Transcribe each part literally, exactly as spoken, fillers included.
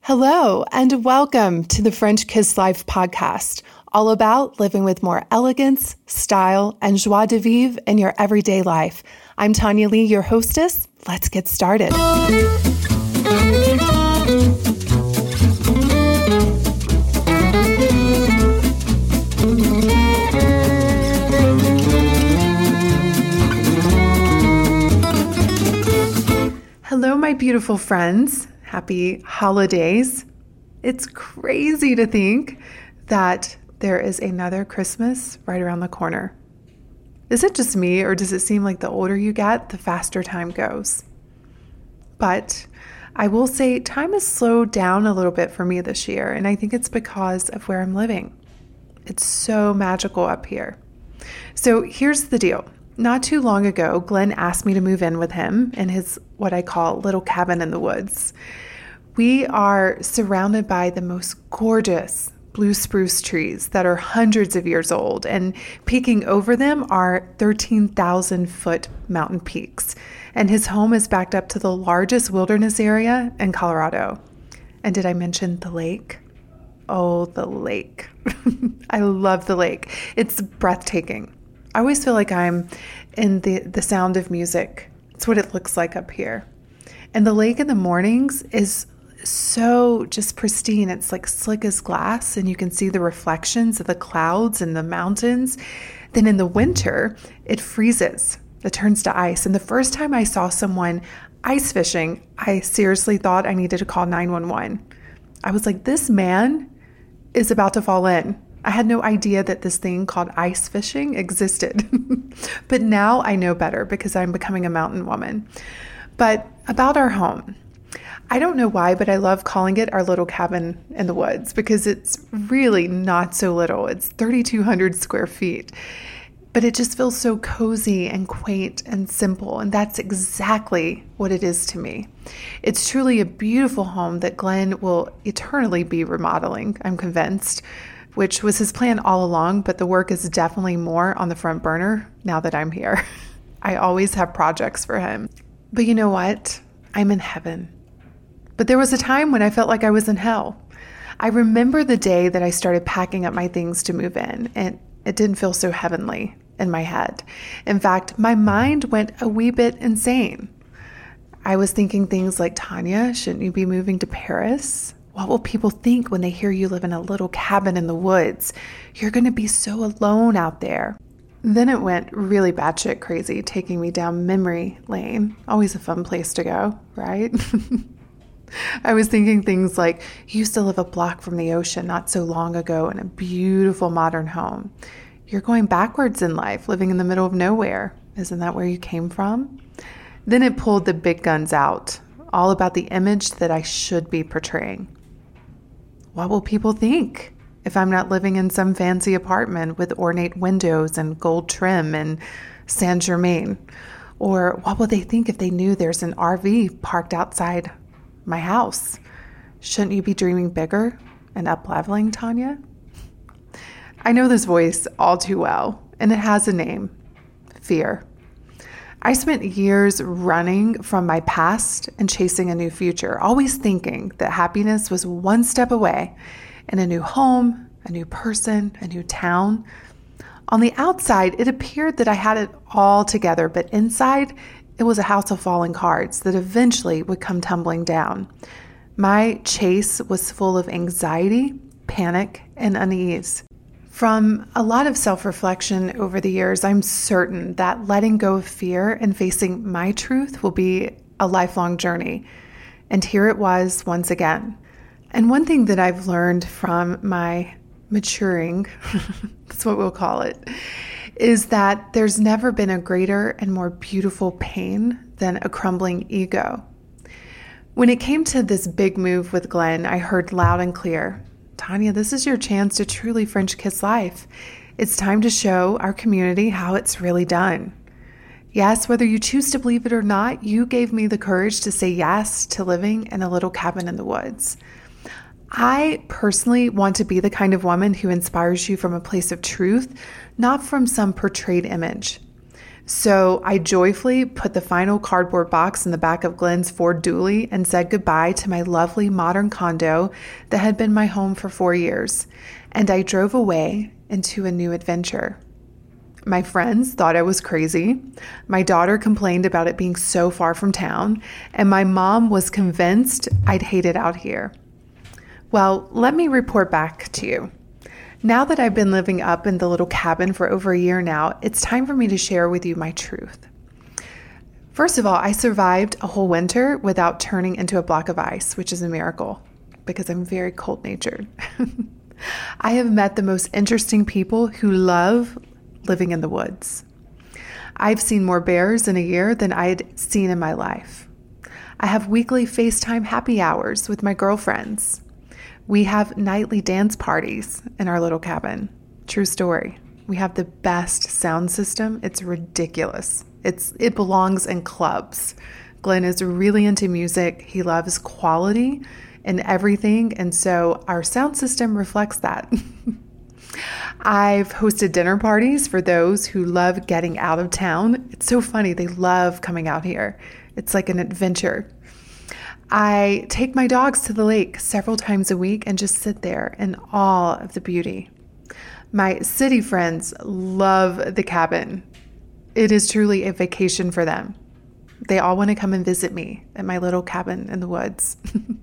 Hello, and welcome to the French Kiss Life podcast, all about living with more elegance, style, and joie de vivre in your everyday life. I'm Tanya Lee, your hostess. Let's get started. Hello, my beautiful friends. Happy holidays. It's crazy to think that there is another Christmas right around the corner. Is it just me, or does it seem like the older you get, the faster time goes? But I will say time has slowed down a little bit for me this year, and I think it's because of where I'm living. It's so magical up here. So here's the deal. Not too long ago, Glenn asked me to move in with him in his, what I call, little cabin in the woods. We are surrounded by the most gorgeous blue spruce trees that are hundreds of years old, and peeking over them are thirteen thousand foot mountain peaks. And his home is backed up to the largest wilderness area in Colorado. And did I mention the lake? Oh, the lake. I love the lake. It's breathtaking. I always feel like I'm in the, the sound of music. It's what it looks like up here. And the lake in the mornings is so just pristine. It's like slick as glass, and you can see the reflections of the clouds and the mountains. Then in the winter, it freezes. It turns to ice. And the first time I saw someone ice fishing, I seriously thought I needed to call nine one one. I was like, this man is about to fall in. I had no idea that this thing called ice fishing existed. But now I know better because I'm becoming a mountain woman. But about our home, I don't know why, but I love calling it our little cabin in the woods because it's really not so little. It's thirty-two hundred square feet. But it just feels so cozy and quaint and simple. And that's exactly what it is to me. It's truly a beautiful home that Glenn will eternally be remodeling, I'm convinced, which was his plan all along, but the work is definitely more on the front burner now that I'm here. I always have projects for him. But you know what? I'm in heaven. But there was a time when I felt like I was in hell. I remember the day that I started packing up my things to move in, and it didn't feel so heavenly in my head. In fact, my mind went a wee bit insane. I was thinking things like, Tanya, shouldn't you be moving to Paris? What will people think when they hear you live in a little cabin in the woods? You're going to be so alone out there. Then it went really batshit crazy, taking me down memory lane. Always a fun place to go, right? I was thinking things like, you used to live a block from the ocean not so long ago in a beautiful modern home. You're going backwards in life, living in the middle of nowhere. Isn't that where you came from? Then it pulled the big guns out, all about the image that I should be portraying. What will people think if I'm not living in some fancy apartment with ornate windows and gold trim in Saint Germain? Or what will they think if they knew there's an R V parked outside my house? Shouldn't you be dreaming bigger and up-leveling, Tanya? I know this voice all too well, and it has a name: fear. I spent years running from my past and chasing a new future, always thinking that happiness was one step away in a new home, a new person, a new town. On the outside, it appeared that I had it all together, but inside, it was a house of falling cards that eventually would come tumbling down. My chase was full of anxiety, panic, and unease. From a lot of self-reflection over the years, I'm certain that letting go of fear and facing my truth will be a lifelong journey. And here it was once again. And one thing that I've learned from my maturing, that's what we'll call it, is that there's never been a greater and more beautiful pain than a crumbling ego. When it came to this big move with Glenn, I heard loud and clear, Tanya, this is your chance to truly French kiss life. It's time to show our community how it's really done. Yes, whether you choose to believe it or not, you gave me the courage to say yes to living in a little cabin in the woods. I personally want to be the kind of woman who inspires you from a place of truth, not from some portrayed image. So I joyfully put the final cardboard box in the back of Glenn's Ford Dually and said goodbye to my lovely modern condo that had been my home for four years. And I drove away into a new adventure. My friends thought I was crazy. My daughter complained about it being so far from town, and my mom was convinced I'd hate it out here. Well, let me report back to you. Now that I've been living up in the little cabin for over a year now, it's time for me to share with you my truth. First of all, I survived a whole winter without turning into a block of ice, which is a miracle because I'm very cold-natured. I have met the most interesting people who love living in the woods. I've seen more bears in a year than I'd seen in my life. I have weekly FaceTime happy hours with my girlfriends. We have nightly dance parties in our little cabin. True story. We have the best sound system. It's ridiculous. It's it belongs in clubs. Glenn is really into music. He loves quality in everything, and so our sound system reflects that. I've hosted dinner parties for those who love getting out of town. It's so funny. They love coming out here. It's like an adventure. I take my dogs to the lake several times a week and just sit there in awe of the beauty. My city friends love the cabin. It is truly a vacation for them. They all want to come and visit me at my little cabin in the woods.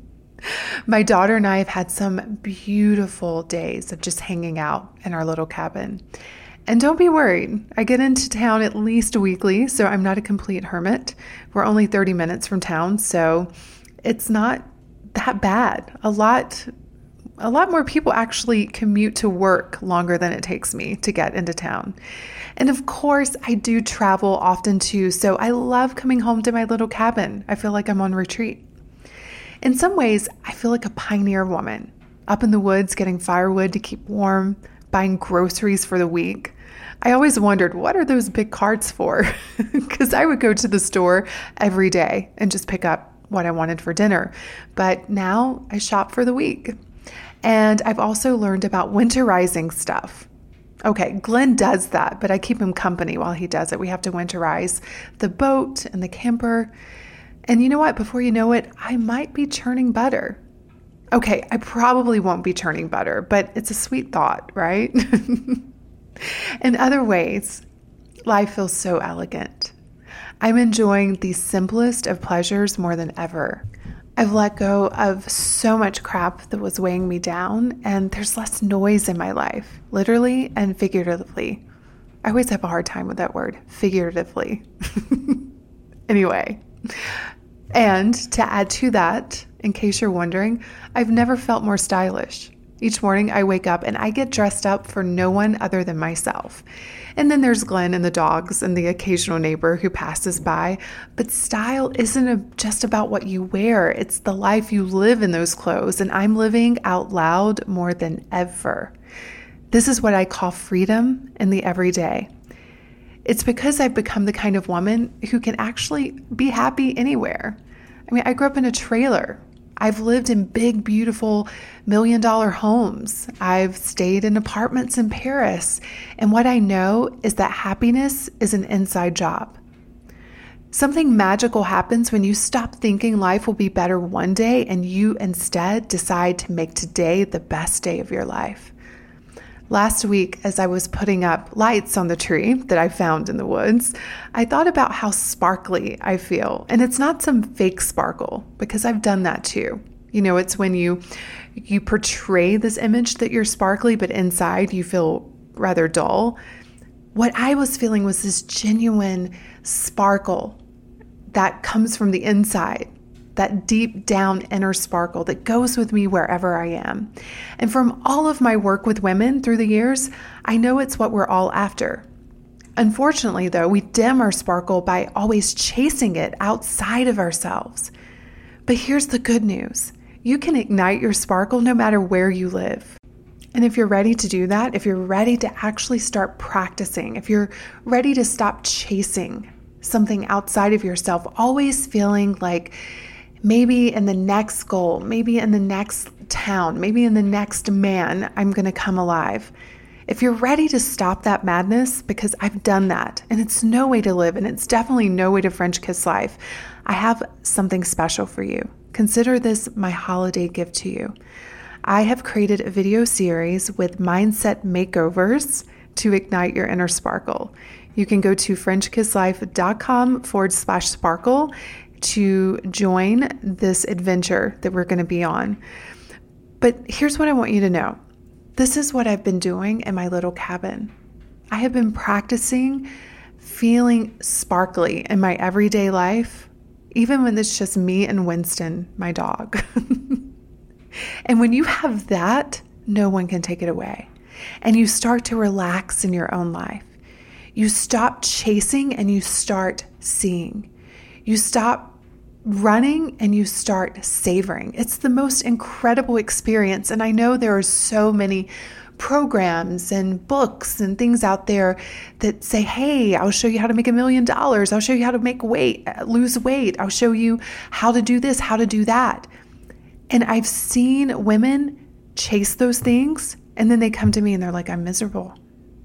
My daughter and I have had some beautiful days of just hanging out in our little cabin. And don't be worried. I get into town at least weekly, so I'm not a complete hermit. We're only thirty minutes from town, so it's not that bad. A lot, a lot more people actually commute to work longer than it takes me to get into town. And of course, I do travel often too, so I love coming home to my little cabin. I feel like I'm on retreat. In some ways, I feel like a pioneer woman, up in the woods getting firewood to keep warm, buying groceries for the week. I always wondered, what are those big carts for? Because I would go to the store every day and just pick up what I wanted for dinner. But now I shop for the week. And I've also learned about winterizing stuff. Okay, Glenn does that, but I keep him company while he does it. We have to winterize the boat and the camper. And you know what? Before you know it, I might be churning butter. Okay, I probably won't be churning butter, but it's a sweet thought, right? In other ways, life feels so elegant. I'm enjoying the simplest of pleasures more than ever. I've let go of so much crap that was weighing me down, and there's less noise in my life, literally and figuratively. I always have a hard time with that word, figuratively. Anyway, and to add to that, in case you're wondering, I've never felt more stylish. Each morning I wake up and I get dressed up for no one other than myself. And then there's Glenn and the dogs and the occasional neighbor who passes by. But style isn't a, just about what you wear. It's the life you live in those clothes. And I'm living out loud more than ever. This is what I call freedom in the everyday. It's because I've become the kind of woman who can actually be happy anywhere. I mean, I grew up in a trailer. I've lived in big, beautiful million dollar homes. I've stayed in apartments in Paris. And what I know is that happiness is an inside job. Something magical happens when you stop thinking life will be better one day and you instead decide to make today the best day of your life. Last week, as I was putting up lights on the tree that I found in the woods, I thought about how sparkly I feel. And it's not some fake sparkle, because I've done that too. You know, it's when you you portray this image that you're sparkly, but inside you feel rather dull. What I was feeling was this genuine sparkle that comes from the inside. That deep down inner sparkle that goes with me wherever I am. And from all of my work with women through the years, I know it's what we're all after. Unfortunately, though, we dim our sparkle by always chasing it outside of ourselves. But here's the good news. You can ignite your sparkle no matter where you live. And if you're ready to do that, if you're ready to actually start practicing, if you're ready to stop chasing something outside of yourself, always feeling like maybe in the next goal, maybe in the next town, maybe in the next man, I'm going to come alive. If you're ready to stop that madness, because I've done that and it's no way to live and it's definitely no way to French kiss life, I have something special for you. Consider this my holiday gift to you. I have created a video series with mindset makeovers to ignite your inner sparkle. You can go to FrenchKissLife.com forward slash sparkle to join this adventure that we're going to be on. But here's what I want you to know. This is what I've been doing in my little cabin. I have been practicing feeling sparkly in my everyday life, even when it's just me and Winston, my dog. And when you have that, no one can take it away. And you start to relax in your own life. You stop chasing and you start seeing. You stop running and you start savoring. It's the most incredible experience. And I know there are so many programs and books and things out there that say, hey, I'll show you how to make a million dollars. I'll show you how to make weight, lose weight. I'll show you how to do this, how to do that. And I've seen women chase those things and then they come to me and they're like, I'm miserable.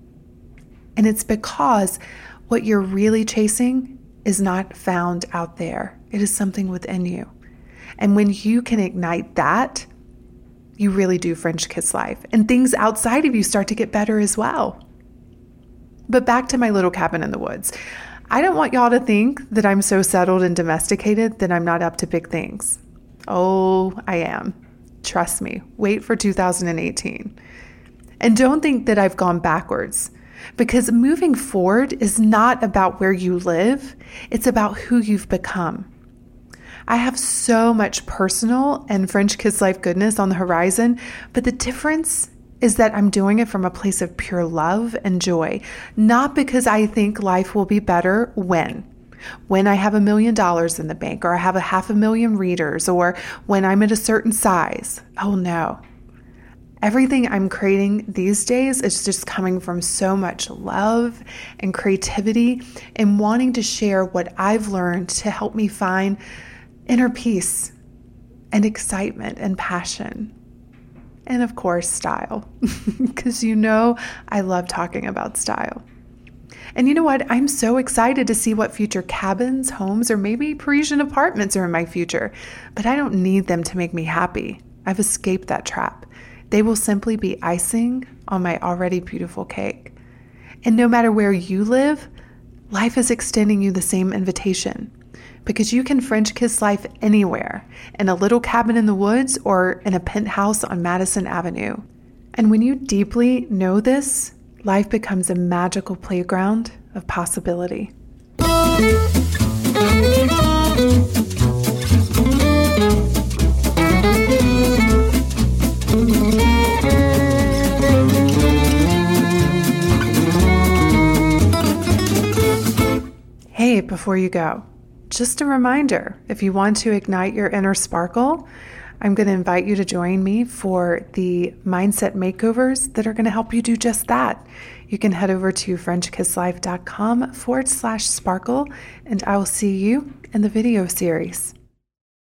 And it's because what you're really chasing is not found out there. It is something within you. And when you can ignite that, you really do French kiss life. And things outside of you start to get better as well. But back to my little cabin in the woods. I don't want y'all to think that I'm so settled and domesticated that I'm not up to big things. Oh, I am. Trust me. Wait for two thousand eighteen. And don't think that I've gone backwards. Because moving forward is not about where you live. It's about who you've become. I have so much personal and French kiss life goodness on the horizon, but the difference is that I'm doing it from a place of pure love and joy, not because I think life will be better when. When I have a million dollars in the bank, or I have a half a million readers, or when I'm at a certain size. Oh no. Everything I'm creating these days is just coming from so much love and creativity and wanting to share what I've learned to help me find inner peace and excitement and passion. And of course, style, because you know I love talking about style. And you know what? I'm so excited to see what future cabins, homes, or maybe Parisian apartments are in my future, but I don't need them to make me happy. I've escaped that trap. They will simply be icing on my already beautiful cake. And no matter where you live, life is extending you the same invitation, because you can French kiss life anywhere, in a little cabin in the woods or in a penthouse on Madison Avenue. And when you deeply know this, life becomes a magical playground of possibility. Hey, before you go, just a reminder, if you want to ignite your inner sparkle, I'm going to invite you to join me for the mindset makeovers that are going to help you do just that. You can head over to FrenchKissLife.com forward slash sparkle, and I will see you in the video series.